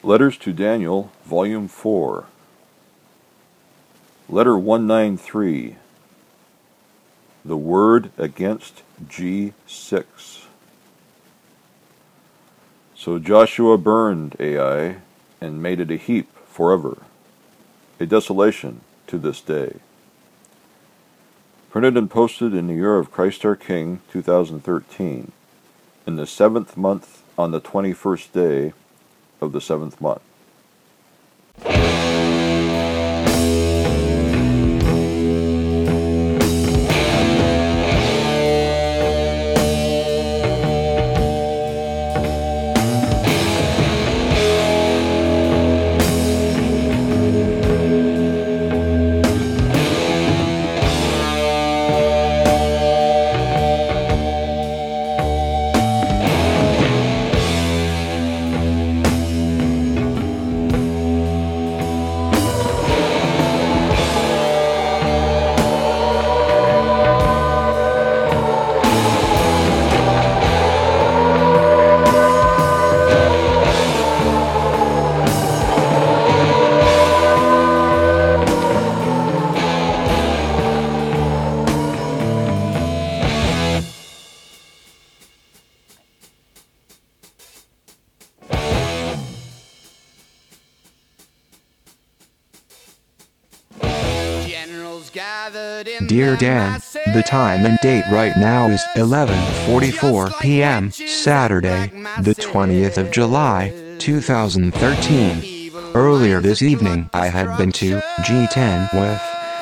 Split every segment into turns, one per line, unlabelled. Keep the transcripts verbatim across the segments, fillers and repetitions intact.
Letters to Daniel, Volume four. Letter one ninety-three. The Word Against G six. So Joshua burned Ai, and made it a heap forever, a desolation to this day. Printed and posted in the year of Christ our King, two thousand thirteen, in the seventh month on the twenty-first day of the seventh month.
Dear Dan, the time and date right now is eleven forty-four p m Saturday, the twentieth of July, two thousand thirteen. Earlier this evening I had been to G ten with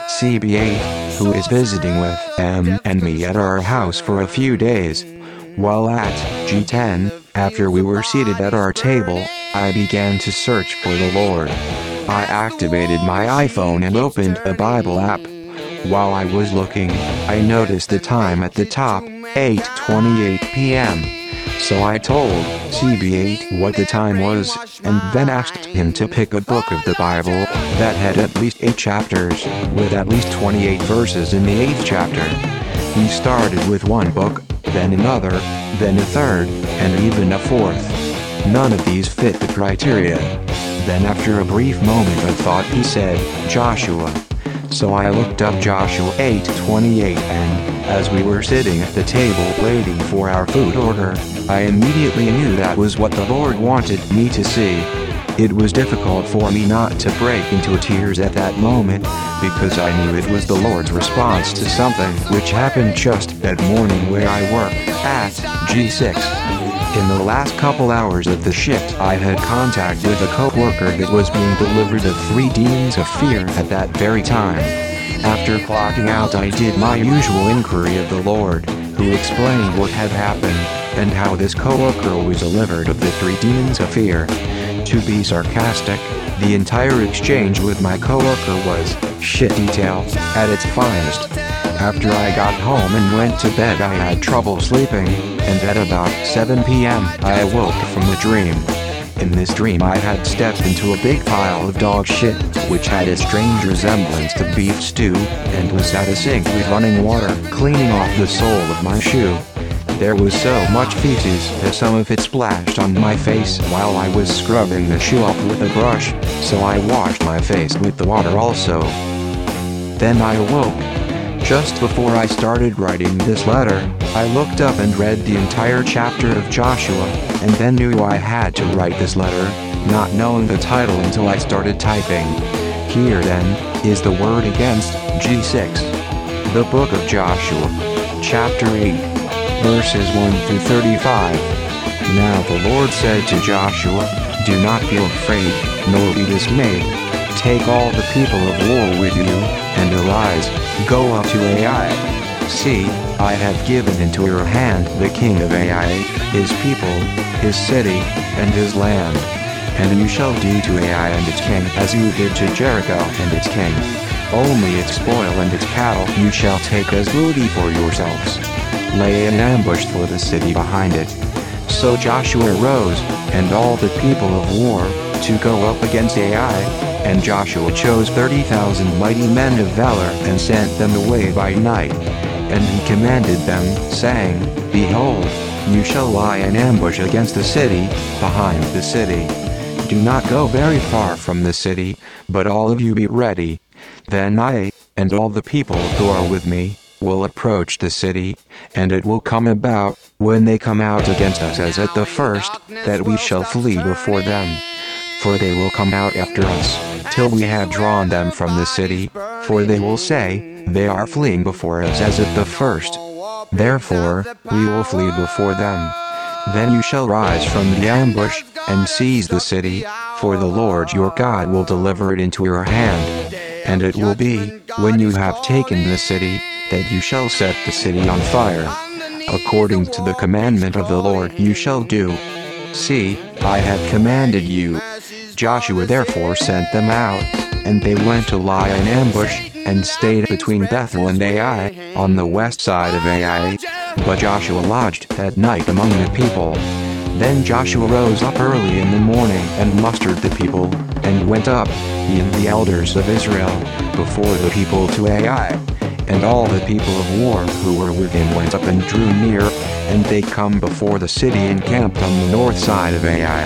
C B eight, who is visiting with M and me at our house for a few days. While at G ten, after we were seated at our table, I began to search for the Lord. I activated my iPhone and opened a Bible app. While I was looking, I noticed the time at the top, eight twenty-eight p m So I told C B eight what the time was, and then asked him to pick a book of the Bible that had at least eight chapters, with at least twenty-eight verses in the eighth chapter. He started with one book, then another, then a third, and even a fourth. None of these fit the criteria. Then after a brief moment of thought he said, Joshua. So I looked up Joshua eight twenty-eight, and, as we were sitting at the table waiting for our food order, I immediately knew that was what the Lord wanted me to see. It was difficult for me not to break into tears at that moment, because I knew it was the Lord's response to something which happened just that morning where I work, at G six. In the last couple hours of the shift I had contact with a co-worker that was being delivered of three demons of fear at that very time. After clocking out I did my usual inquiry of the Lord, who explained what had happened, and how this co-worker was delivered of the three demons of fear. To be sarcastic, the entire exchange with my co-worker was shit detail at its finest. After I got home and went to bed I had trouble sleeping, and at about seven p m I awoke from the dream. In this dream I had stepped into a big pile of dog shit, which had a strange resemblance to beef stew, and was at a sink with running water cleaning off the sole of my shoe. There was so much feces that some of it splashed on my face while I was scrubbing the shoe off with a brush, so I washed my face with the water also. Then I awoke. Just before I started writing this letter, I looked up and read the entire chapter of Joshua, and then knew I had to write this letter, not knowing the title until I started typing. Here then, is the word against G six. The Book of Joshua. Chapter eight. Verses one through thirty-five. Now the Lord said to Joshua, do not be afraid, nor be dismayed. Take all the people of war with you, and arise, go up to Ai. See, I have given into your hand the king of Ai, his people, his city, and his land. And you shall do to Ai and its king as you did to Jericho and its king. Only its spoil and its cattle you shall take as booty for yourselves. Lay an ambush for the city behind it. So Joshua rose, and all the people of war, to go up against Ai, and Joshua chose thirty thousand mighty men of valor and sent them away by night. And he commanded them, saying, Behold, you shall lie in ambush against the city, behind the city. "Do not go very far from the city, but all of you be ready. Then I, and all the people who are with me, will approach the city, and it will come about, when they come out against us as at the first, that we shall flee before them. For they will come out after us, till we have drawn them from the city, for they will say, they are fleeing before us as at the first. Therefore, we will flee before them. Then you shall rise from the ambush, and seize the city, for the Lord your God will deliver it into your hand. And it will be, when you have taken the city, that you shall set the city on fire. According to the commandment of the Lord you shall do. See, I have commanded you." Joshua therefore sent them out, and they went to lie in ambush, and stayed between Bethel and Ai, on the west side of Ai. But Joshua lodged that night among the people. Then Joshua rose up early in the morning and mustered the people, and went up, he and the elders of Israel, before the people to Ai. And all the people of war who were with him went up and drew near, and they come before the city and camped on the north side of Ai.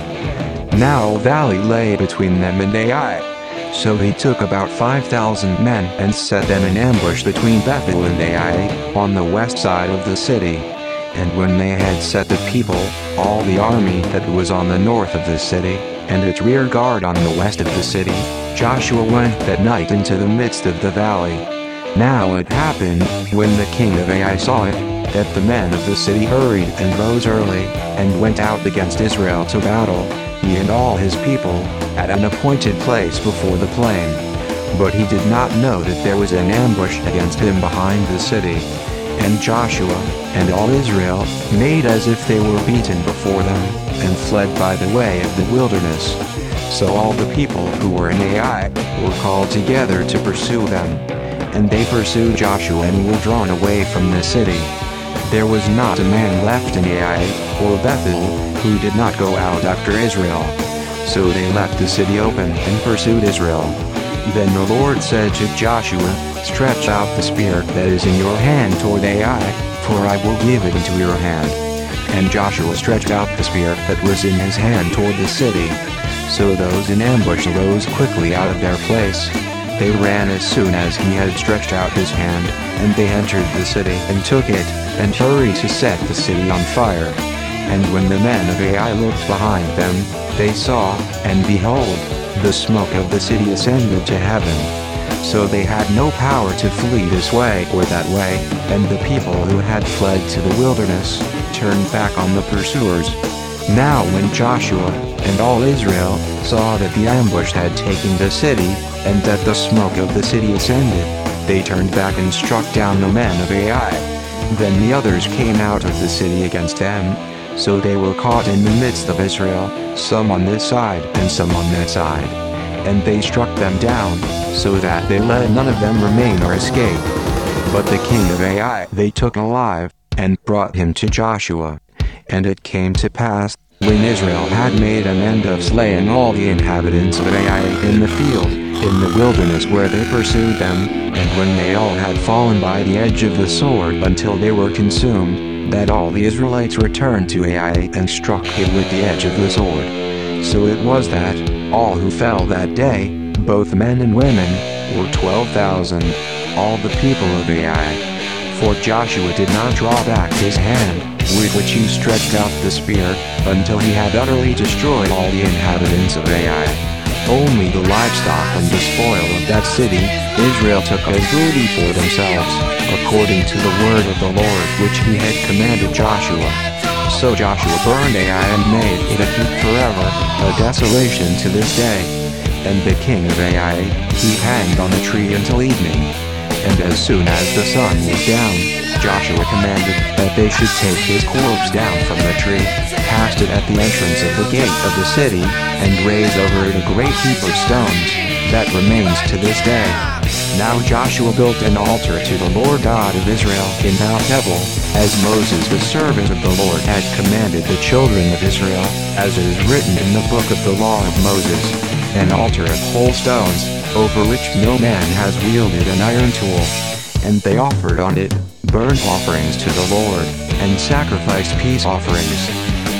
Now a valley lay between them and Ai. So he took about five thousand men and set them in ambush between Bethel and Ai, on the west side of the city. And when they had set the people, all the army that was on the north of the city, and its rear guard on the west of the city, Joshua went that night into the midst of the valley. Now it happened, when the king of Ai saw it, that the men of the city hurried and rose early, and went out against Israel to battle, he and all his people, at an appointed place before the plain. But he did not know that there was an ambush against him behind the city. And Joshua, and all Israel, made as if they were beaten before them, and fled by the way of the wilderness. So all the people who were in Ai, were called together to pursue them. And they pursued Joshua and were drawn away from the city. There was not a man left in Ai, or Bethel, who did not go out after Israel. So they left the city open and pursued Israel. Then the Lord said to Joshua, "Stretch out the spear that is in your hand toward Ai, for I will give it into your hand." And Joshua stretched out the spear that was in his hand toward the city. So those in ambush arose quickly out of their place. They ran as soon as he had stretched out his hand, and they entered the city and took it, and hurried to set the city on fire. And when the men of Ai looked behind them, they saw, and behold, the smoke of the city ascended to heaven. So they had no power to flee this way or that way, and the people who had fled to the wilderness, turned back on the pursuers. Now when Joshua, and all Israel, saw that the ambush had taken the city, and that the smoke of the city ascended, they turned back and struck down the men of Ai. Then the others came out of the city against them. So they were caught in the midst of Israel, some on this side and some on that side. And they struck them down, so that they let none of them remain or escape. But the king of Ai they took alive, and brought him to Joshua. And it came to pass, when Israel had made an end of slaying all the inhabitants of Ai in the field, in the wilderness where they pursued them, and when they all had fallen by the edge of the sword until they were consumed, that all the Israelites returned to Ai and struck it with the edge of the sword. So it was that, all who fell that day, both men and women, were twelve thousand, all the people of Ai. For Joshua did not draw back his hand, with which he stretched out the spear, until he had utterly destroyed all the inhabitants of Ai. Only the livestock and the spoil of that city, Israel took as booty for themselves, according to the word of the Lord which he had commanded Joshua. So Joshua burned Ai and made it a heap forever, a desolation to this day. And the king of Ai, he hanged on a tree until evening. And as soon as the sun was down, Joshua commanded that they should take his corpse down from the tree, cast it at the entrance of the gate of the city, and raise over it a great heap of stones, that remains to this day. Now Joshua built an altar to the Lord God of Israel in Mount Ebal, as Moses the servant of the Lord had commanded the children of Israel, as it is written in the book of the law of Moses, an altar of whole stones, over which no man has wielded an iron tool. And they offered on it burnt offerings to the Lord, and sacrificed peace offerings.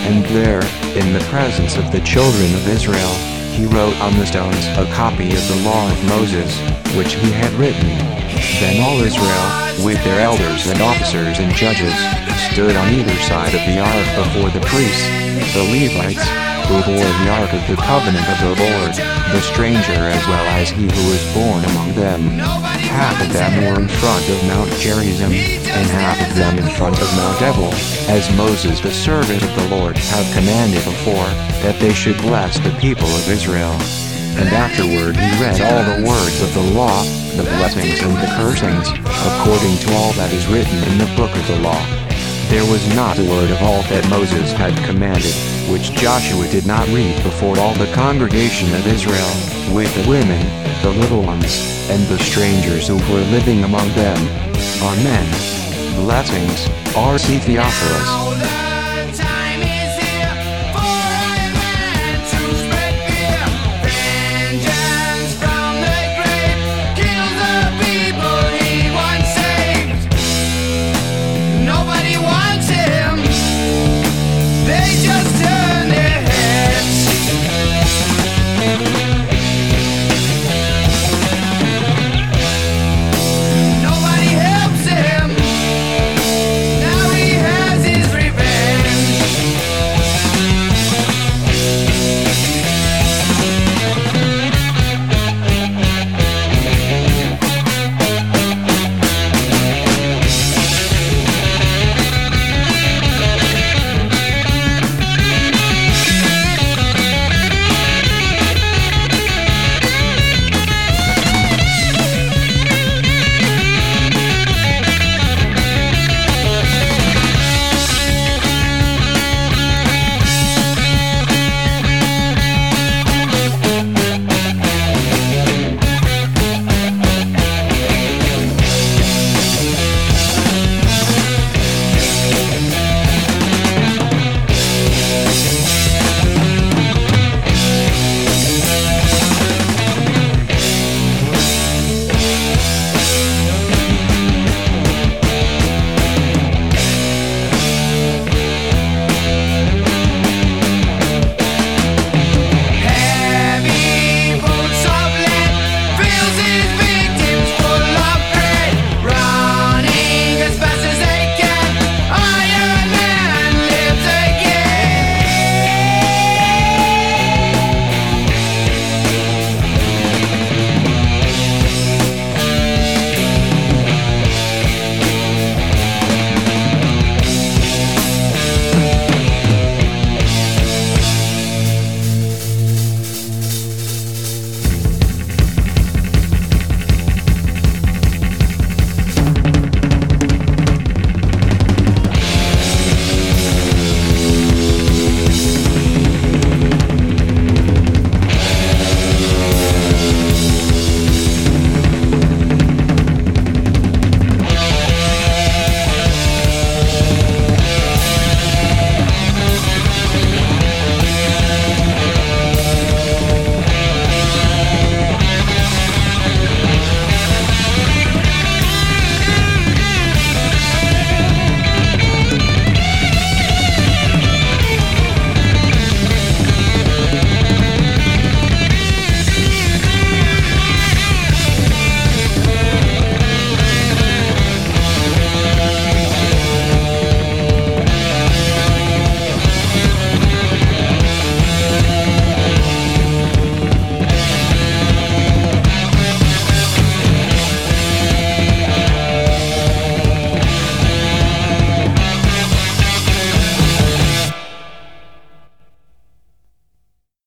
And there, in the presence of the children of Israel, he wrote on the stones a copy of the law of Moses, which he had written. Then all Israel, with their elders and officers and judges, stood on either side of the ark before the priests, the Levites, who bore the ark of the covenant of the Lord, the stranger as well as he who was born among them. Half of them were in front of Mount Gerizim, and half of them in front of Mount Ebal, as Moses the servant of the Lord had commanded before, that they should bless the people of Israel. And afterward he read all the words of the law, the blessings and the cursings, according to all that is written in the book of the law. There was not a word of all that Moses had commanded, which Joshua did not read before all the congregation of Israel, with the women, the little ones, and the strangers who were living among them. Amen. Blessings, R C Theophilus.